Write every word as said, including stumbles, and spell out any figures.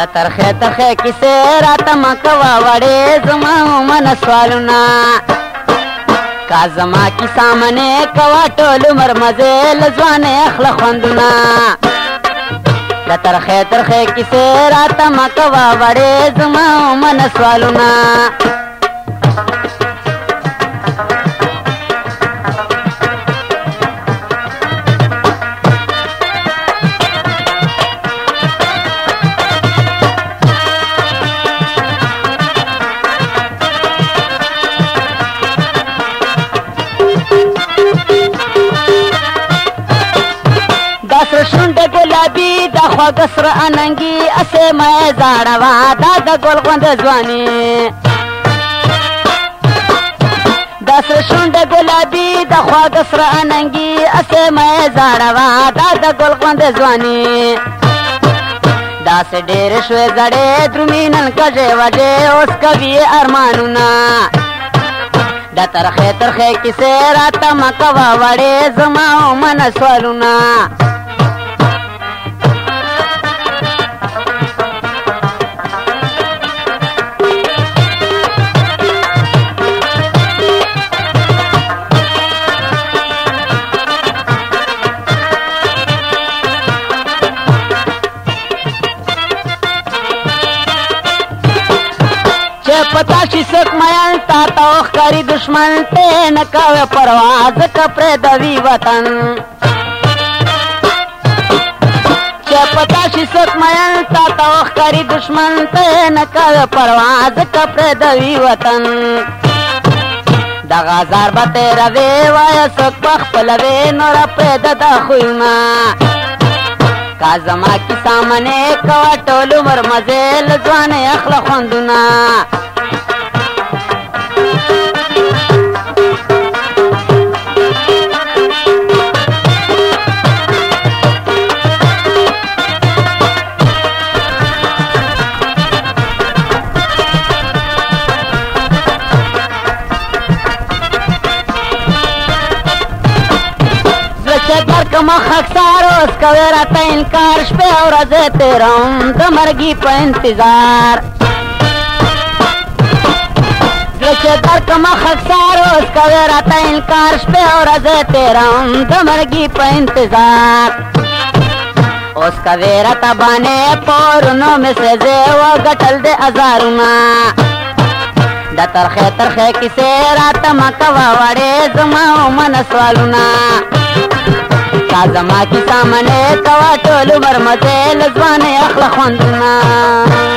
د ترخه ترخه کیسه راته مکوا وړې زما من سوالونه کا زما کی سامنے کوا ټول مرمزه لزوانه اخلا خوندونه د ترخه ترخه کیسه راته مکوا وړې زما من سوالونه شونډ ګلابي د خواږ سره اننګي اسې مې زاړه دا د ګل غوند ځواني د سر شونډ ګلابي د خواږ سره اننګي اسې مې زاړه دا د ګل غوند ځواني دا سه ډېر شوې زړې درومینن کژې وجې اوس کوي ارمانونه د ترخه ترخه کیسه راته مکوا وړې زما من سوالونه پتا شي سک میان تا توخ کاری دشمن ته نکاوه پرواز کپره دوی وطن چه پتا شي سک میان تا توخ کاری دشمن ته نکاوه پرواز کپره دوی وطن دا غازار به تیروي وای سک پخ پلوي نور پیدا د خوینا کا زما کی سامنے کوا ټول مرمزه لځوانه اخلا خوندونه کما خکسار اوس کوي راته انکار شپه او ورځ تیروم د مرګي په انتظار زړه در کما خکسار اوس کوي راته انکار شپه او ورځ تیروم د مرګي په انتظار اوس کوي راته باندې پورنو مسزه و غټل د ازارونه د ترخه ترخه کیسه راته مکوا وړې زما من سوالونه کا زما کی سامنے کوا ټول مرمزه لزوانه اخلا خوندونه